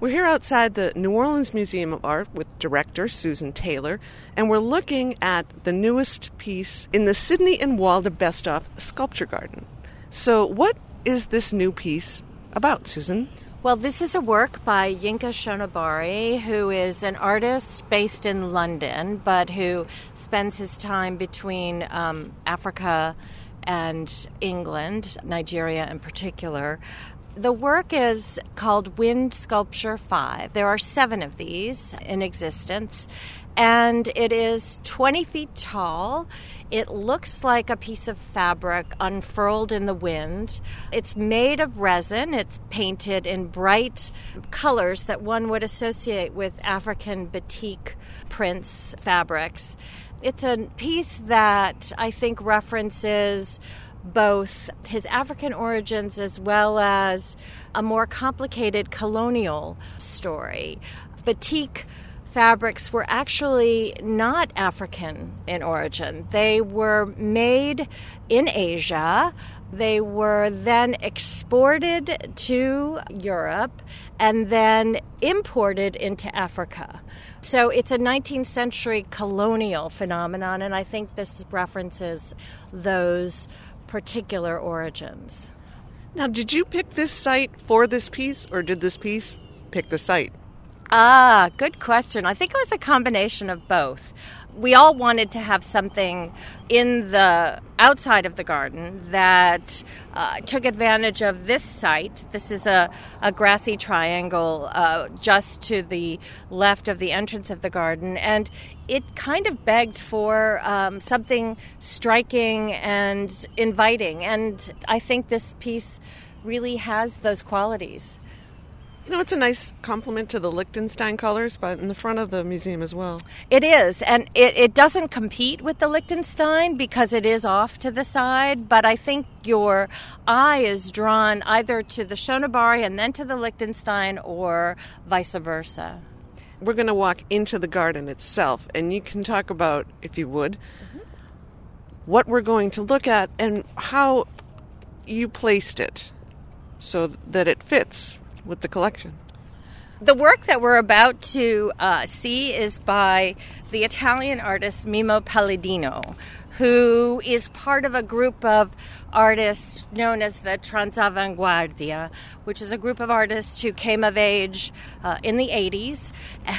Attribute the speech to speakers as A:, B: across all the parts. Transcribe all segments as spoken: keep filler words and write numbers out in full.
A: We're here outside the New Orleans Museum of Art with director Susan Taylor, and we're looking at the newest piece in the Sidney and Walda Besthoff Sculpture Garden. So what is this new piece about, Susan?
B: Well, this is a work by Yinka Shonibari, who is an artist based in London, but who spends his time between um, Africa and England, Nigeria in particular. The work is called Wind Sculpture five. There are seven of these in existence, and it is twenty feet tall. It looks like a piece of fabric unfurled in the wind. It's made of resin. It's painted in bright colors that one would associate with African batik prints fabrics. It's a piece that I think references both his African origins as well as a more complicated colonial story. Batik fabrics were actually not African in origin. They were made in Asia. They were then exported to Europe and then imported into Africa. So it's a nineteenth century colonial phenomenon, and I think this references those particular origins.
A: Now, did you pick this site for this piece, or did this piece pick the site?
B: Ah, good question. I think it was a combination of both. We all wanted to have something in the outside of the garden that uh, took advantage of this site. This is a, a grassy triangle uh, just to the left of the entrance of the garden, and it kind of begged for um, something striking and inviting, and I think this piece really has those qualities.
A: You know, it's a nice complement to the Liechtenstein colors, but in the front of the museum as well.
B: It is, and it, it doesn't compete with the Liechtenstein because it is off to the side, but I think your eye is drawn either to the Shonibari and then to the Liechtenstein or vice versa.
A: We're going to walk into the garden itself, and you can talk about, if you would, mm-hmm. what we're going to look at and how you placed it so that it fits with the collection.
B: The work that we're about to uh, see is by the Italian artist Mimmo Palladino, who is part of a group of artists known as the Transavanguardia, which is a group of artists who came of age uh, in the eighties,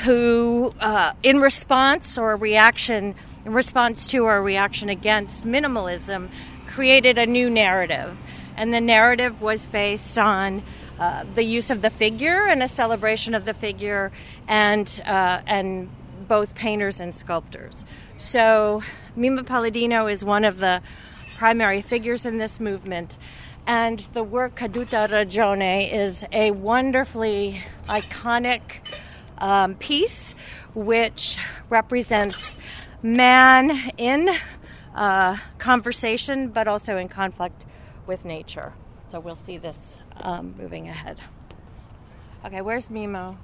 B: who, uh, in response or reaction, in response to or reaction against minimalism, created a new narrative. And the narrative was based on Uh, the use of the figure and a celebration of the figure, and uh, and both painters and sculptors. So Mimmo Palladino is one of the primary figures in this movement, and the work Caduta Ragione is a wonderfully iconic um, piece which represents man in uh, conversation but also in conflict with nature. So we'll see this um, moving ahead. Okay, where's Mimmo?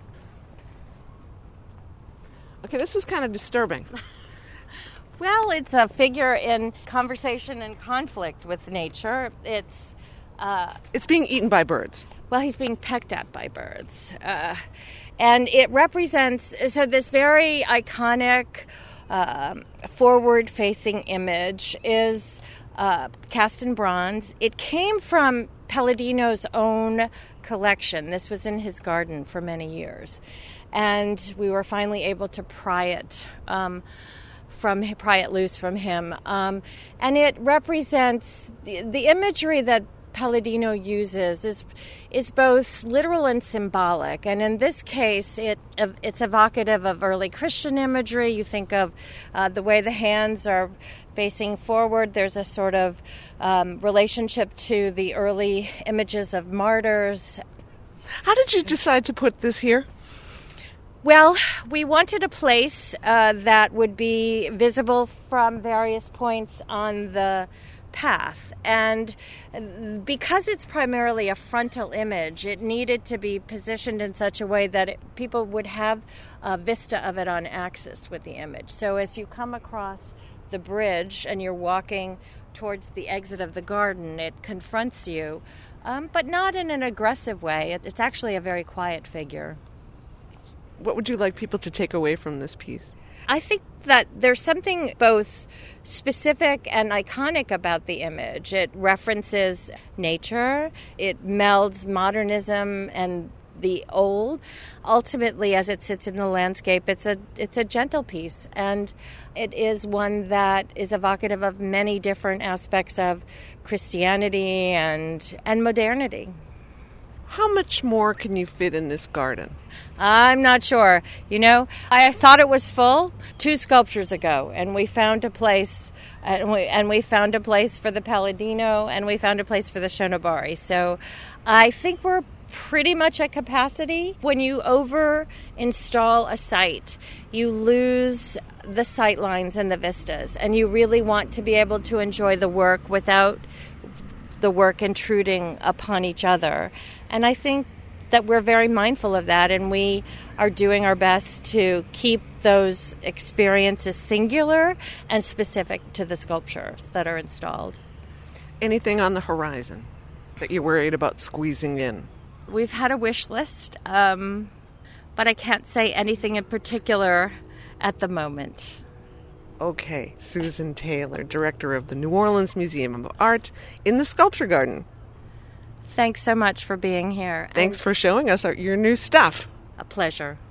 A: Okay, this is kind of disturbing.
B: Well, it's a figure in conversation and conflict with nature. It's uh,
A: it's being eaten by birds.
B: Well, he's being pecked at by birds. Uh, and it represents, so this very iconic um, forward-facing image is uh, cast in bronze. It came from Palladino's own collection. This was in his garden for many years. And we were finally able to pry it um, from pry it loose from him. Um, and it represents the, the imagery that Palladino uses is is both literal and symbolic. And in this case, it it's evocative of early Christian imagery. You think of uh, the way the hands are facing forward. There's a sort of um, relationship to the early images of martyrs.
A: How did you decide to put this here?
B: Well, we wanted a place uh, that would be visible from various points on the path, and because it's primarily a frontal image, it needed to be positioned in such a way that it, people would have a vista of it on axis with the image. So as you come across the bridge and you're walking towards the exit of the garden, it confronts you, um, but not in an aggressive way. It, it's actually a very quiet figure.
A: What would you like people to take away from this piece?
B: I think that there's something both specific and iconic about the image. It references nature, it melds modernism and the old. Ultimately, as it sits in the landscape, it's a it's a gentle piece, and it is one that is evocative of many different aspects of Christianity and and modernity.
A: How much more can you fit in this garden?
B: I'm not sure. You know, I thought it was full two sculptures ago, and we found a place, and we, and we found a place for the Palladino, and we found a place for the Shonobari. So I think we're pretty much at capacity. When you over install a site, you lose the sight lines and the vistas, and you really want to be able to enjoy the work without the work intruding upon each other. And I think that we're very mindful of that, and we are doing our best to keep those experiences singular and specific to the sculptures that are installed.
A: Anything on the horizon that you're worried about squeezing in?
B: We've had a wish list, um, but I can't say anything in particular at the moment.
A: Okay, Susan Taylor, director of the New Orleans Museum of Art in the Sculpture Garden.
B: Thanks so much for being here.
A: Thanks for showing us our, your new stuff.
B: A pleasure.